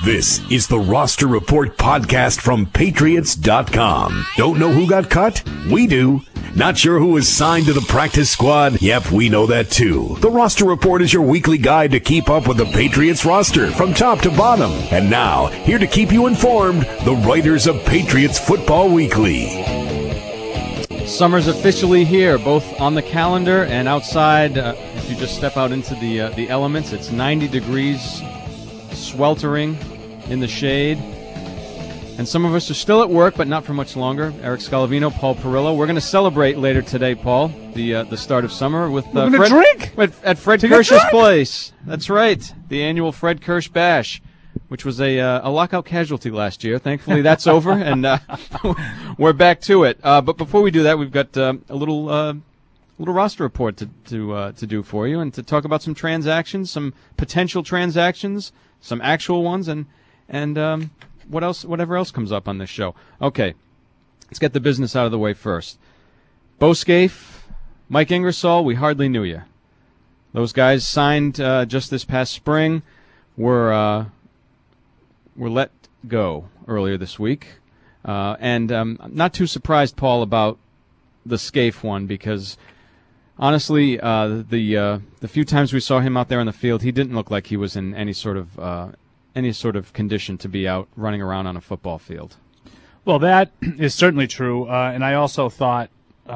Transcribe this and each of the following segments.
This is the Roster Report podcast from Patriots.com. Don't know who got cut? We do. Not sure who was signed to the practice squad? Yep, we know that too. The Roster Report is your weekly guide to keep up with the Patriots roster from top to bottom. And now, here to keep you informed, the writers of Patriots Football Weekly. Summer's officially here, both on the calendar and outside. If you just step out into the elements, it's 90 degrees, sweltering in the shade. And some of us are still at work, but not for much longer. Eric Scalavino, Paul Perillo. We're going to celebrate later today, Paul, the start of summer with We're going to drink at Fred Kirsch's place. That's right, the annual Fred Kirsch Bash, which was a lockout casualty last year. Thankfully, that's over, and we're back to it. But before we do that, we've got a little roster report to do for you, and to talk about some transactions, some potential transactions, some actual ones, and whatever else comes up on this show. Okay, let's get the business out of the way first. Bo Scaife, Mike Ingersoll, we hardly knew you. Those guys signed just this past spring. Were let go earlier this week. And I'm not too surprised, Paul, about the Scaife one, because honestly, the few times we saw him out there on the field, he didn't look like he was in any sort of condition to be out running around on a football field. Well, that is certainly true. And I also thought,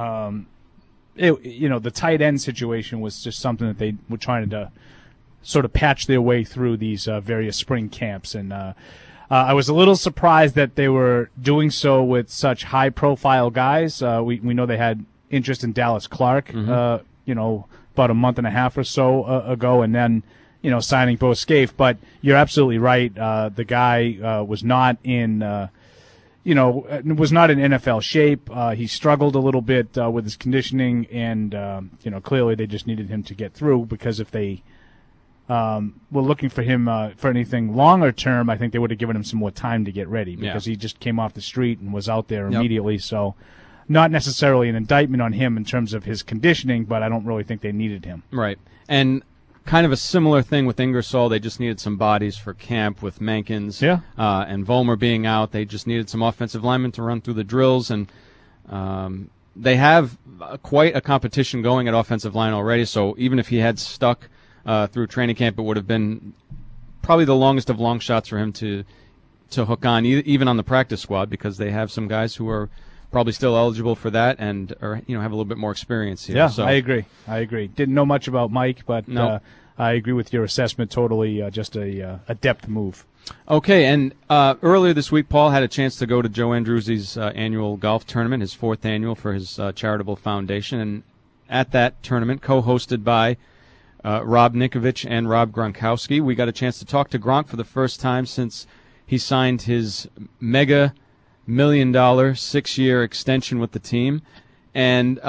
the tight end situation was just something that they were trying to sort of patch their way through these various spring camps. And I was a little surprised that they were doing so with such high-profile guys. We know they had interest in Dallas Clark, about a month and a half or so ago, and then, signing Bo Scaife. But you're absolutely right. The guy was not in NFL shape. He struggled a little bit with his conditioning, and, clearly they just needed him to get through, because if they were looking for him for anything longer term, I think they would have given him some more time to get ready, because he just came off the street and was out there immediately. So not necessarily an indictment on him in terms of his conditioning, but I don't really think they needed him. Right. And kind of a similar thing with Ingersoll. They just needed some bodies for camp with Mankins and Vollmer being out. They just needed some offensive linemen to run through the drills, and they have quite a competition going at offensive line already. So even if he had stuck through training camp, it would have been probably the longest of long shots for him to hook on, even on the practice squad, because they have some guys who are probably still eligible for that and have a little bit more experience here. Yeah, so, I agree. Didn't know much about Mike, but I agree with your assessment totally. Just a depth move. Okay, and earlier this week, Paul had a chance to go to Joe Andruzzi's annual golf tournament, his fourth annual for his charitable foundation, and at that tournament, co-hosted by Rob Ninkovich and Rob Gronkowski, we got a chance to talk to Gronk for the first time since he signed his mega $1 million 6-year extension with the team. And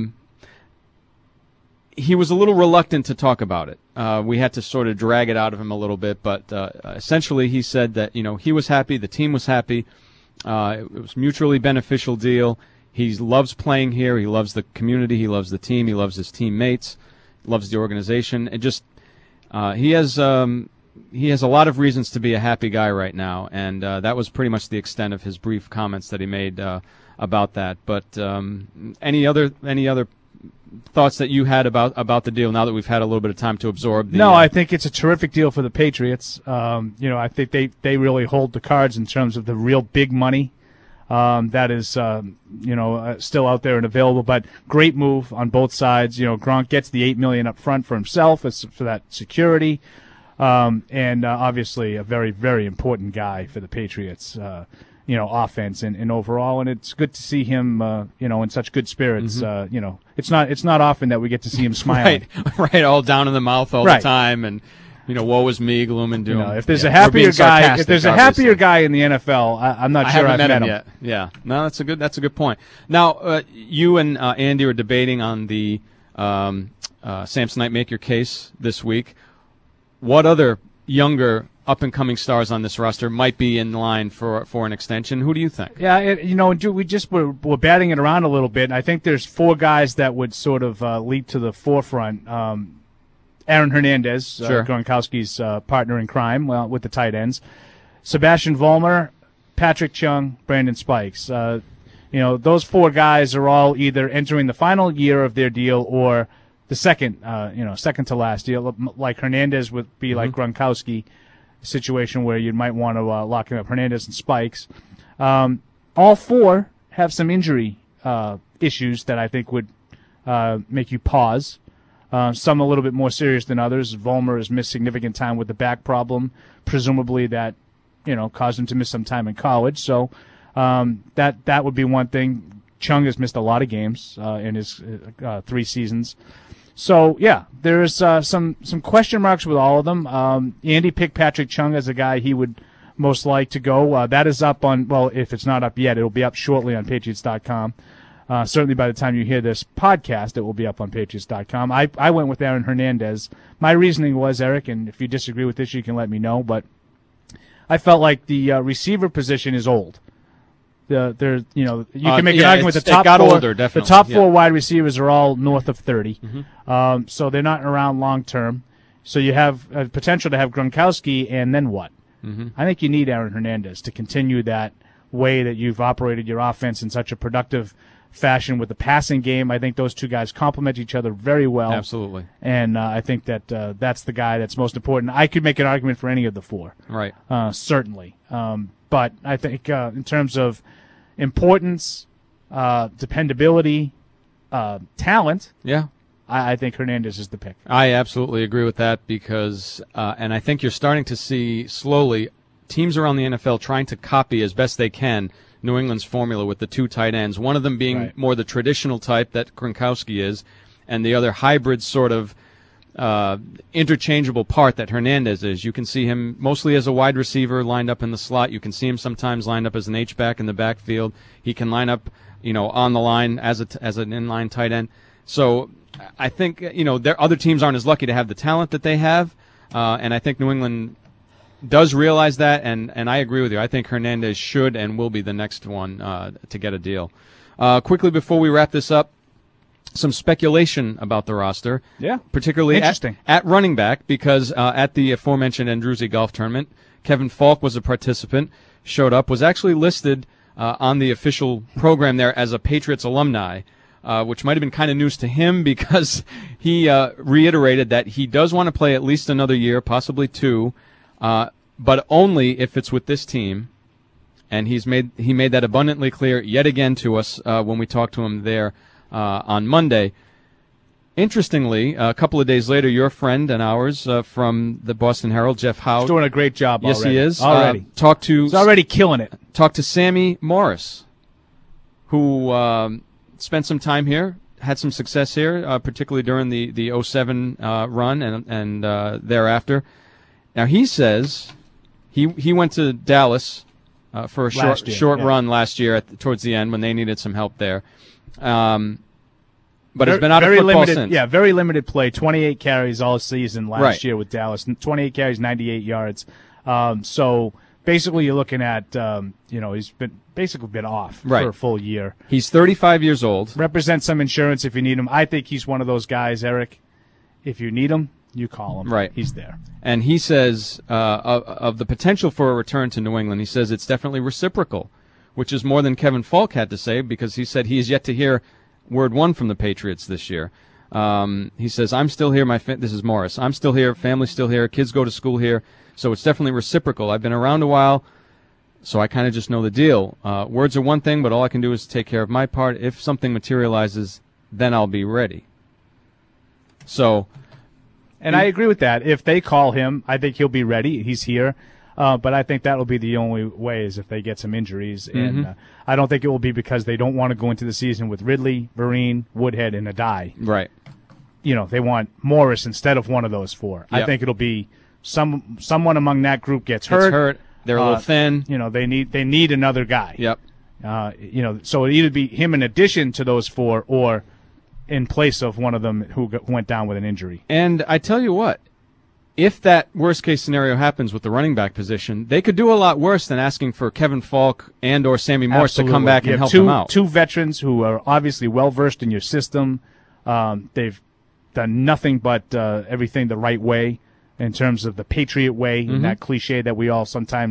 he was a little reluctant to talk about it. We had to sort of drag it out of him a little bit, but essentially he said that, he was happy, the team was happy, it was a mutually beneficial deal. He loves playing here, he loves the community, he loves the team, he loves his teammates, loves the organization. It just he has a lot of reasons to be a happy guy right now, and that was pretty much the extent of his brief comments that he made about that. But any other thoughts that you had about the deal now that we've had a little bit of time to absorb? I think it's a terrific deal for the Patriots. I think they really hold the cards in terms of the real big money that is still out there and available. But great move on both sides. Gronk gets the $8 million up front for himself for that security. And obviously a very, very important guy for the Patriots, offense and overall. And it's good to see him, in such good spirits. It's not often that we get to see him smiling. Right, all down in the mouth all the time, and woe is me, gloom and doom. If there's a happier guy, guy in the NFL, I'm not sure I've met him yet. Yeah, no, that's a good point. Now, you and Andy are debating on the Samsonite Make Your Case this week. What other younger up-and-coming stars on this roster might be in line for an extension? Who do you think? Yeah, we're batting it around a little bit. I think there's 4 guys that would sort of leap to the forefront. Aaron Hernandez, Gronkowski's partner in crime with the tight ends. Sebastian Vollmer, Patrick Chung, Brandon Spikes. Those four guys are all either entering the final year of their deal or the second to last deal. Like Hernandez would be like Gronkowski, a situation where you might want to lock him up. Hernandez and Spikes. All four have some injury issues that I think would make you pause. Some a little bit more serious than others. Vollmer has missed significant time with the back problem, presumably that caused him to miss some time in college. So that would be one thing. Chung has missed a lot of games in his 3 seasons. So yeah, there's some question marks with all of them. Andy picked Patrick Chung as a guy he would most like to go. That is up on, well, if it's not up yet, it'll be up shortly on Patriots.com. Certainly by the time you hear this podcast, it will be up on Patriots.com. I went with Aaron Hernandez. My reasoning was, Eric, and if you disagree with this, you can let me know, but I felt like the receiver position is old. You can make an argument with the top four. Older, definitely. The top four wide receivers are all north of 30, so they're not around long term. So you have potential to have Gronkowski, and then what? I think you need Aaron Hernandez to continue that way that you've operated your offense in such a productive fashion with the passing game. I think those two guys complement each other very well. Absolutely. And I think that that's the guy that's most important. I could make an argument for any of the four. Right. Certainly. But I think in terms of importance, dependability, talent, I think Hernandez is the pick. I absolutely agree with that because, and I think you're starting to see slowly teams around the NFL trying to copy as best they can New England's formula with the 2 tight ends, one of them being more the traditional type that Gronkowski is, and the other hybrid sort of interchangeable part that Hernandez is. You can see him mostly as a wide receiver lined up in the slot. You can see him sometimes lined up as an H-back in the backfield. He can line up, on the line as an inline tight end. So I think, their other teams aren't as lucky to have the talent that they have, and I think New England does realize that, and I agree with you. I think Hernandez should and will be the next one to get a deal. Quickly before we wrap this up, some speculation about the roster. Yeah, particularly interesting at running back, because at the aforementioned Andruzzi Golf Tournament, Kevin Falk was a participant, showed up, was actually listed on the official program there as a Patriots alumni, which might have been kind of news to him because he reiterated that he does want to play at least another year, possibly 2, but only if it's with this team. And he made that abundantly clear yet again to us when we talked to him there on Monday. Interestingly, a couple of days later, your friend and ours from the Boston Herald, Jeff Howe. He's doing a great job yes, already. Yes, he is. Already. He's already killing it. Talked to Sammy Morris, who spent some time here, had some success here, particularly during the 07 run and thereafter. Now, he says he went to Dallas for a short run last year towards the end when they needed some help there. But has been out of football since. Yeah, very limited play. 28 carries all season last year with Dallas. 28 carries, 98 yards. So basically, you're looking at he's been off for a full year. He's 35 years old. Represents some insurance if you need him. I think he's one of those guys, Eric. If you need him, you call him. Right, he's there. And he says of the potential for a return to New England, he says it's definitely reciprocal, which is more than Kevin Falk had to say because he said he is yet to hear word one from the Patriots this year. He says, I'm still here. This is Morris. I'm still here. Family's still here. Kids go to school here. So it's definitely reciprocal. I've been around a while, so I kind of just know the deal. Words are one thing, but all I can do is take care of my part. If something materializes, then I'll be ready. So, and I agree with that. If they call him, I think he'll be ready. He's here. But I think that will be the only way is if they get some injuries. And I don't think it will be because they don't want to go into the season with Ridley, Vereen, Woodhead, and Adai. Right. They want Morris instead of one of those 4. Yep. I think it'll be someone among that group gets hurt. They're a little thin. They need another guy. Yep. So it'd either be him in addition to those 4 or in place of one of them who went down with an injury. And I tell you what, if that worst-case scenario happens with the running back position, they could do a lot worse than asking for Kevin Falk and or Sammy Morris to come back and help them out. 2 veterans who are obviously well-versed in your system. They've done nothing but everything the right way in terms of the Patriot way, and that cliche that we all sometimes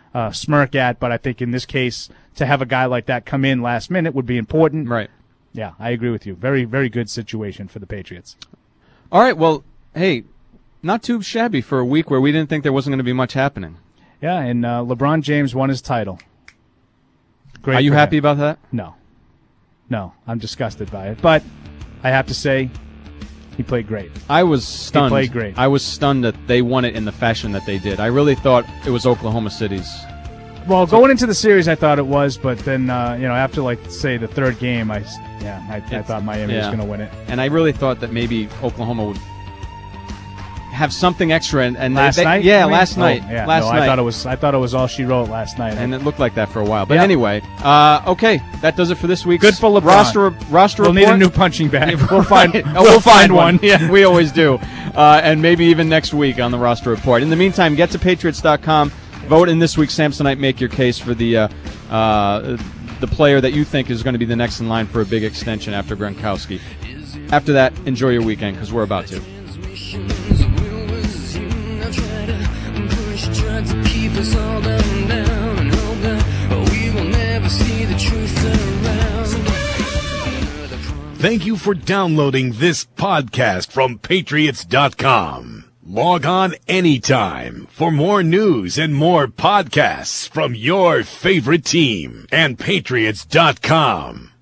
smirk at, but I think in this case, to have a guy like that come in last minute would be important. Right. Yeah, I agree with you. Very, very good situation for the Patriots. All right, well, hey, not too shabby for a week where we didn't think there wasn't going to be much happening. Yeah, and LeBron James won his title. Great. Are you happy about that? No, I'm disgusted by it. But I have to say, he played great. I was stunned. He played great. I was stunned that they won it in the fashion that they did. I really thought it was Oklahoma City's. Well, going into the series, I thought it was, but then after say the third game, I thought Miami was going to win it. And I really thought that maybe Oklahoma would have something extra. And last night? Yeah, last night. Yeah. Last night. I thought it was all she wrote last night. And it looked like that for a while. But yeah. anyway, okay, that does it for this week's good for LeBron. roster We'll report. need a new punching bag. We'll find one. Yeah, we always do. And maybe even next week on the roster report. In the meantime, get to Patriots.com. Vote in this week's Samsonite. Make your case for the player that you think is going to be the next in line for a big extension after Gronkowski. After that, enjoy your weekend because we're about to. Thank you for downloading this podcast from Patriots.com. Log on anytime for more news and more podcasts from your favorite team and Patriots.com.